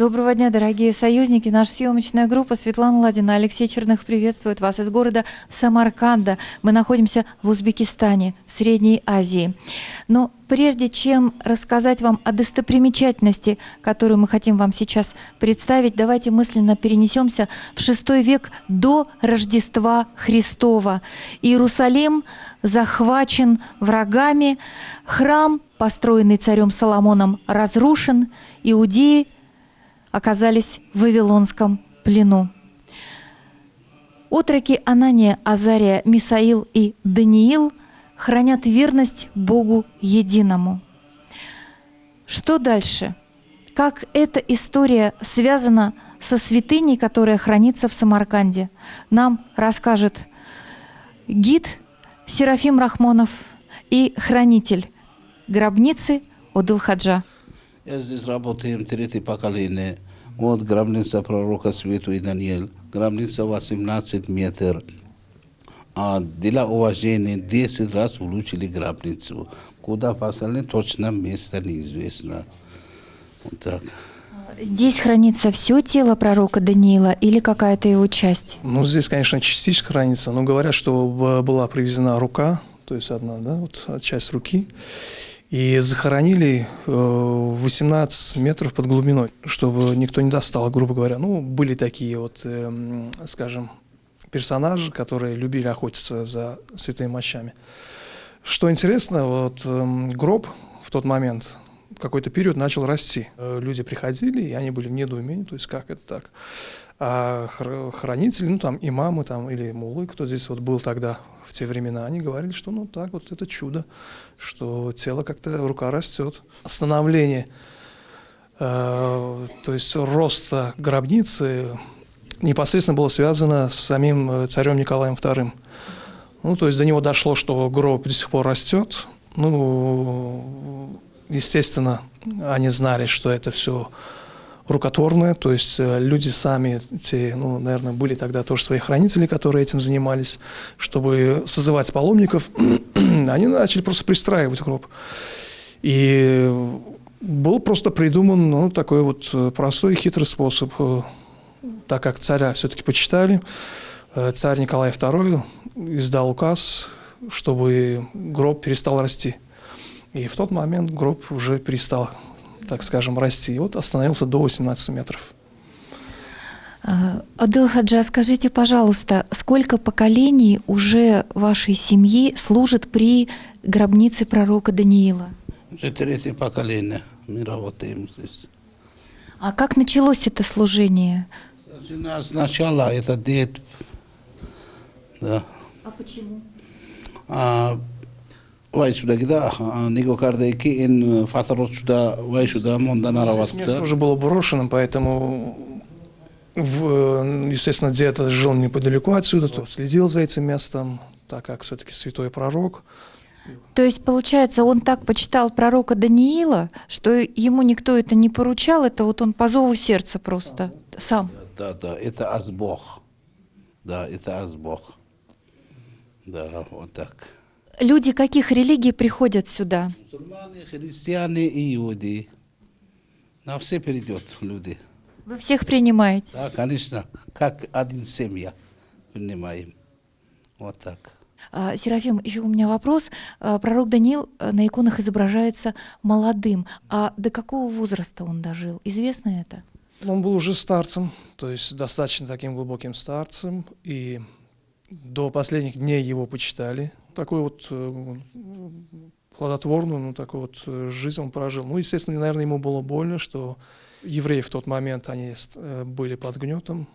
Доброго дня, дорогие союзники. Наша съемочная группа Светлана Ладина, Алексей Черных приветствует вас из города Самарканда. Мы находимся в Узбекистане, в Средней Азии. Но прежде чем рассказать вам о достопримечательности, которую мы хотим вам сейчас представить, давайте мысленно перенесемся в VI век до Рождества Христова. Иерусалим захвачен врагами, храм, построенный царем Соломоном, разрушен, иудеи оказались в Вавилонском плену. Отроки Анания, Азария, Мисаил и Даниил хранят верность Богу единому. Что дальше? Как эта история связана со святыней, которая хранится в Самарканде, нам расскажет гид Серафим Рахмонов и хранитель гробницы Одыл Хаджа. Я здесь работаю третье поколение. Вот гробница пророка Святой Даниил. Гробница 18 метров. А для уважения 10 раз улучшили гробницу. Куда послали, точно место неизвестно. Вот так. Здесь хранится все тело пророка Даниила или какая-то его часть? Ну, здесь, конечно, частично хранится, но говорят, что была привезена рука, то есть одна, да, вот часть руки. И захоронили 18 метров под глубиной, чтобы никто не достал, грубо говоря. Ну, были такие вот, скажем, персонажи, которые любили охотиться за святыми мощами. Что интересно, вот гроб в тот момент, в какой-то период начал расти. Люди приходили, и они были в недоумении, то есть как это так? А хранители, ну там имамы там, или муллы, кто здесь вот был тогда в те времена, они говорили, что ну так вот это чудо, что тело как-то, рука растет. Становление, то есть роста гробницы непосредственно было связано с самим царем Николаем II. Ну, то есть до него дошло, что гроб до сих пор растет. Ну, естественно, они знали, что это все рукотворное, то есть люди сами, те, ну, наверное, были тогда тоже свои хранители, которые этим занимались, чтобы созывать паломников, они начали просто пристраивать гроб. И был просто придуман, ну, такой вот простой и хитрый способ, так как царя все-таки почитали, царь Николай II издал указ, чтобы гроб перестал расти. И в тот момент гроб уже перестал, так скажем, расти. И вот остановился до 18 метров. Одыл Хаджа, скажите, пожалуйста, сколько поколений уже вашей семьи служит при гробнице пророка Даниила? Уже третье поколение. Мы работаем здесь. А как началось это служение? Сначала это дед. Да. А почему? Место уже было брошено, поэтому, естественно, дед жил неподалеку отсюда, то следил за этим местом, так как все-таки святой пророк. То есть, получается, он так почитал пророка Даниила, что ему никто это не поручал, это вот он по зову сердца просто сам. Да, это азбог. Да, это азбог. Да, вот так. Люди каких религий приходят сюда? Мусульмане, христиане и иудеи. На все придет люди. Вы всех принимаете? Да, конечно, как один семья принимаем. Вот так. Серафим, еще у меня вопрос. Пророк Даниил на иконах изображается молодым. А до какого возраста он дожил? Известно это? Он был уже старцем, то есть достаточно таким глубоким старцем, и до последних дней его почитали. Такой вот плодотворную, ну, такую вот жизнь он прожил. Ну, естественно, наверное, ему было больно, что евреи в тот момент, они были под гнетом.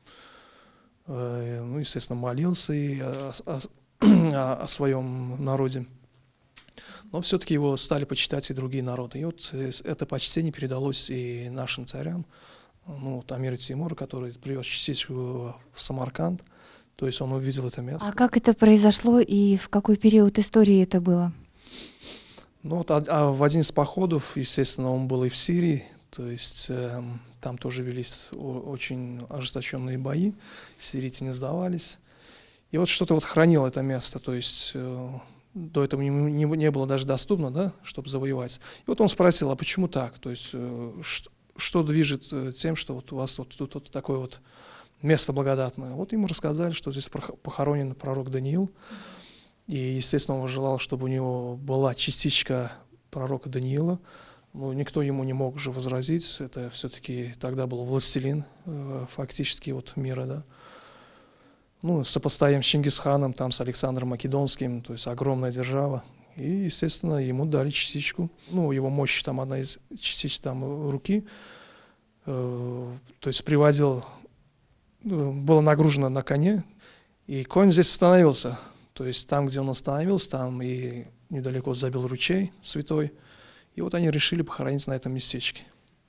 Ну, естественно, молился и о своем народе. Но все-таки его стали почитать и другие народы. И вот это почтение передалось и нашим царям. Ну, вот Амир Теймур, который привез частичку в Самарканд. То есть он увидел это место. А как это произошло и в какой период истории это было? Ну, вот, в один из походов, естественно, он был и в Сирии. То есть там тоже велись очень ожесточенные бои. Сирийцы не сдавались. И вот что-то вот хранило это место. То есть до этого не было даже доступно, да, чтобы завоевать. И вот он спросил, а почему так? То есть что движет тем, что вот у вас вот такое вот место благодатное. Вот ему рассказали, что здесь похоронен пророк Даниил. И, естественно, он желал, чтобы у него была частичка пророка Даниила. Но никто ему не мог уже возразить. Это все-таки тогда был властелин фактически вот мира, да. Ну, сопоставим с Чингисханом, там, с Александром Македонским, то есть огромная держава. И, естественно, ему дали частичку. Ну, его мощь, там, одна из частичек там, руки, то есть приводил, было нагружено на коне, и конь здесь остановился. То есть там, где он остановился, там и недалеко забил ручей святой. И вот они решили похоронить на этом местечке.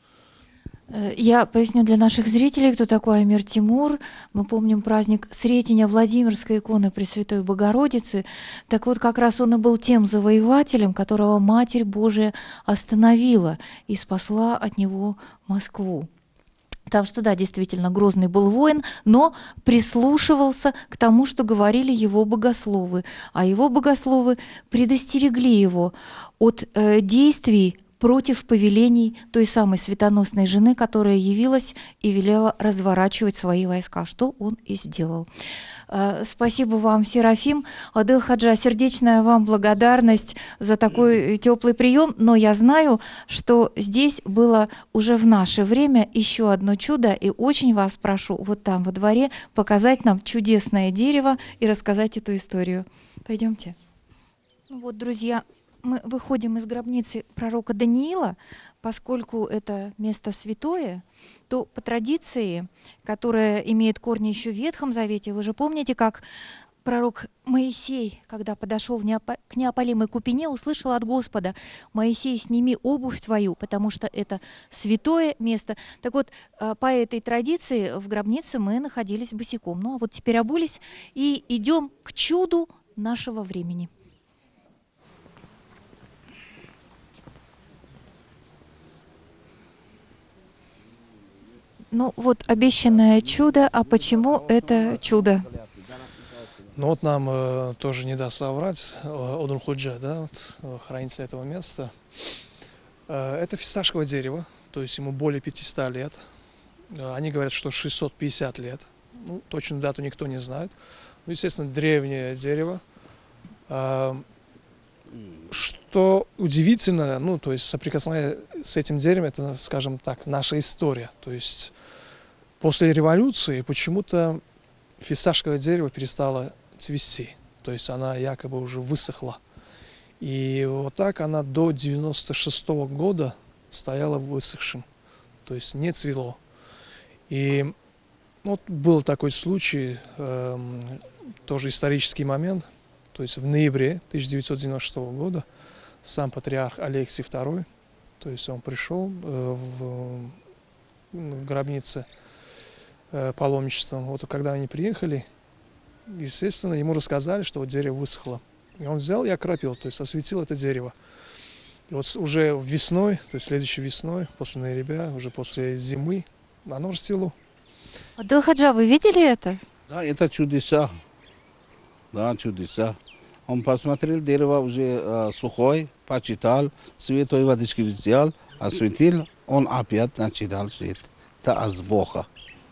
Я поясню для наших зрителей, кто такой Амир Тимур. Мы помним праздник Сретения Владимирской иконы Пресвятой Богородицы. Так вот, как раз он и был тем завоевателем, которого Матерь Божия остановила и спасла от него Москву. Там что, да, действительно, грозный был воин, но прислушивался к тому, что говорили его богословы. А его богословы предостерегли его от действий против повелений той самой светоносной жены, которая явилась и велела разворачивать свои войска, что он и сделал. Спасибо вам, Серафим. Адел Хаджа, сердечная вам благодарность за такой теплый прием, но я знаю, что здесь было уже в наше время еще одно чудо, и очень вас прошу вот там во дворе показать нам чудесное дерево и рассказать эту историю. Пойдемте. Вот, друзья, мы выходим из гробницы пророка Даниила, поскольку это место святое, то по традиции, которая имеет корни еще в Ветхом Завете, вы же помните, как пророк Моисей, когда подошел к неопалимой купине, услышал от Господа: «Моисей, сними обувь твою, потому что это святое место». Так вот, по этой традиции в гробнице мы находились босиком. Ну а вот теперь обулись и идем к чуду нашего времени. Ну вот обещанное чудо, а почему это чудо? Ну вот нам тоже не даст соврать Одун Худжа, да, вот, хранитель этого места. Это фисташковое дерево, то есть ему более 500 лет. Они говорят, что 650 лет. Ну, точную дату никто не знает. Ну, естественно, древнее дерево. Что удивительно, ну, то есть соприкосновение с этим деревом, это, скажем так, наша история. То есть после революции почему-то фисташковое дерево перестало цвести. То есть она якобы уже высохла. И вот так она до 96-го года стояла высохшим. То есть не цвело. И вот был такой случай, тоже исторический момент. То есть в ноябре 1996 года сам патриарх Алексий II, то есть он пришел в гробнице паломничеством. Вот когда они приехали, естественно, ему рассказали, что вот дерево высохло. И он взял и окропил, то есть осветил это дерево. И вот уже весной, то есть следующей весной, после ноября, уже после зимы, оно расцвело. Адел Хаджа, вы видели это? Да, это чудеса. Да, чудеса. Он посмотрел, дерево уже сухой, почитал, святой водички взял, осветил, он опять начинал жить. Это от Бога.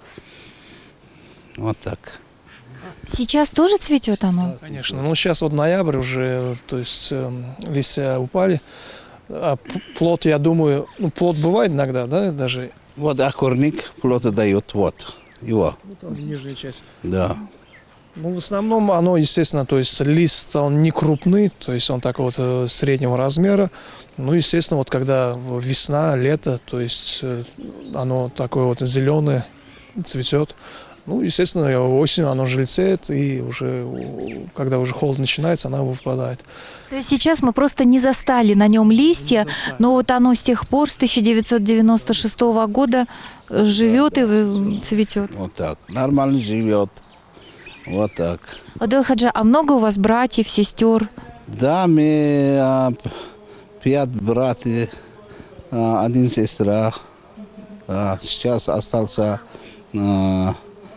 Вот так. Сейчас тоже цветет оно? Конечно, но сейчас вот ноябрь уже, то есть листья упали. А плод, я думаю, ну плод бывает иногда, да, даже. Вот окорник плод дает, вот его. Ну, там нижняя часть. Да. Ну, в основном оно, естественно, то есть лист, он не крупный, то есть он такого вот среднего размера. Ну, естественно, вот когда весна, лето, то есть оно такое вот зеленое, цветет. Ну, естественно, осенью оно желтеет, и уже, когда уже холод начинается, она выпадает. То есть сейчас мы просто не застали на нем листья, но вот оно с тех пор, с 1996 года, живет и цветет. Вот так. Нормально живет. Вот так. Адел Хаджа, а много у вас братьев, сестер? Да, мы 5 братьев, 1 сестра. Сейчас остался 2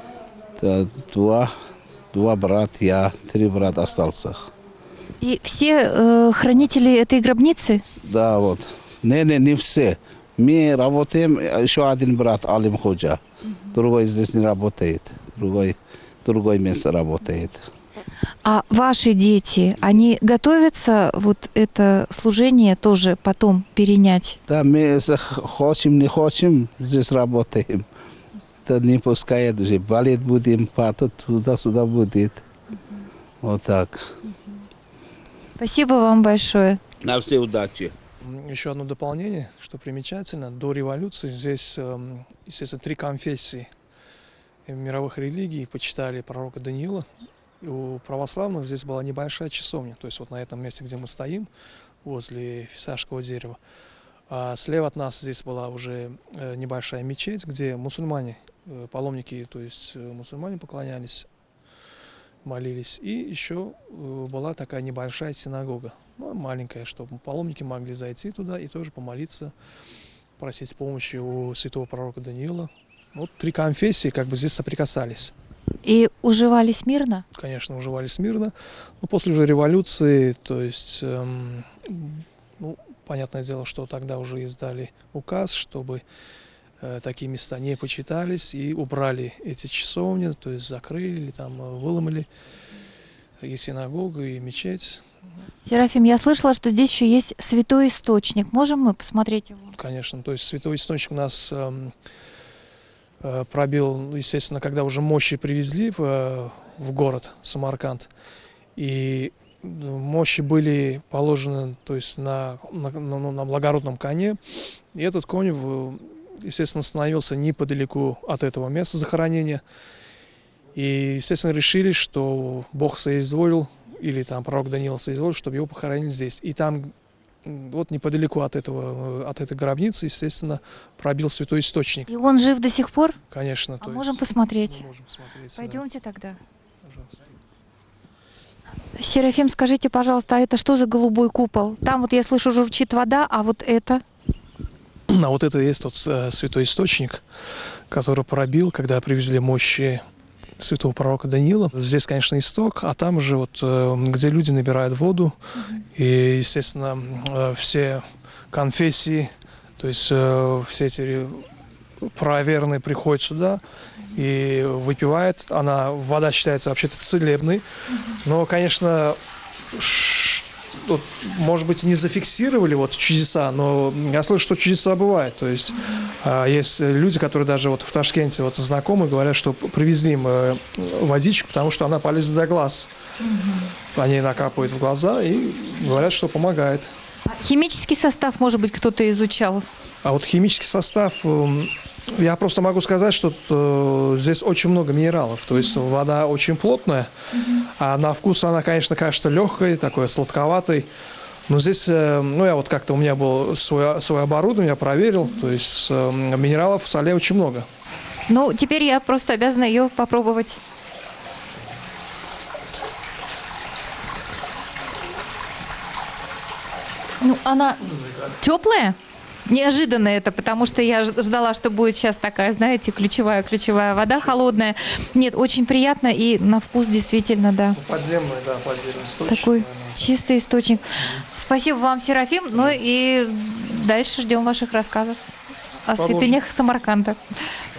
братья, 3 брата остался. И все хранители этой гробницы? Да, вот. Не все. Мы работаем, еще один брат Алим Ходжа. Другой здесь не работает. Другое место работает. А ваши дети, они готовятся вот это служение тоже потом перенять? Да, мы если хотим, не хотим, здесь работаем. Это не пускает уже. Болеть будем, падать туда-сюда будет. Вот так. Спасибо вам большое. На все удачи. Еще одно дополнение, что примечательно. До революции здесь, естественно, 3 конфессии мировых религий почитали пророка Даниила. И у православных здесь была небольшая часовня. То есть вот на этом месте, где мы стоим, возле фисажского дерева. А слева от нас здесь была уже небольшая мечеть, где мусульмане, паломники, то есть мусульмане поклонялись, молились. И еще была такая небольшая синагога, маленькая, чтобы паломники могли зайти туда и тоже помолиться, просить помощи у святого пророка Даниила. Вот 3 конфессии как бы здесь соприкасались. И уживались мирно? Конечно, уживались мирно. Но после уже революции, то есть, понятное дело, что тогда уже издали указ, чтобы такие места не почитались, и убрали эти часовни, то есть закрыли, или там выломали и синагогу, и мечеть. Серафим, я слышала, что здесь еще есть святой источник. Можем мы посмотреть его? Конечно, то есть святой источник у нас пробил, естественно, когда уже мощи привезли в город Самарканд, и мощи были положены, то есть на благородном коне, и этот конь, естественно, становился неподалеку от этого места захоронения, и, естественно, решили, что Бог соизволил, или там пророк Даниил соизволил, чтобы его похоронили здесь, и там вот неподалеку от этой гробницы, естественно, пробил святой источник. И он жив до сих пор? Конечно. А можем посмотреть? Можем посмотреть. Пойдемте тогда. Пожалуйста. Серафим, скажите, пожалуйста, а это что за голубой купол? Там вот я слышу, журчит вода, а вот это? А вот это и есть тот святой источник, который пробил, когда привезли мощи святого пророка Даниила. Здесь, конечно, исток, а там же вот, где люди набирают воду, и, естественно, все конфессии, то есть все эти правоверные приходят сюда и выпивают. Вода считается вообще-то целебной, но, конечно, вот, может быть, не зафиксировали вот чудеса, но я слышу, что чудеса бывают. То есть есть люди, которые даже вот в Ташкенте вот знакомые говорят, что привезли им водичку, потому что она полезна для глаз. Они накапывают в глаза и говорят, что помогает. Химический состав, может быть, кто-то изучал? А вот химический состав, я просто могу сказать, что здесь очень много минералов. То есть вода очень плотная, а на вкус она, конечно, кажется легкой, такой сладковатой. Но здесь, я вот как-то, у меня было свое оборудование, я проверил, то есть минералов в соле очень много. Ну, теперь я просто обязана ее попробовать. Ну, она теплая? Неожиданно это, потому что я ждала, что будет сейчас такая, знаете, ключевая вода холодная. Нет, очень приятно и на вкус действительно, да. Подземный источник. Такой чистый источник. Спасибо вам, Серафим. Ну и дальше ждем ваших рассказов о святынях Самарканда.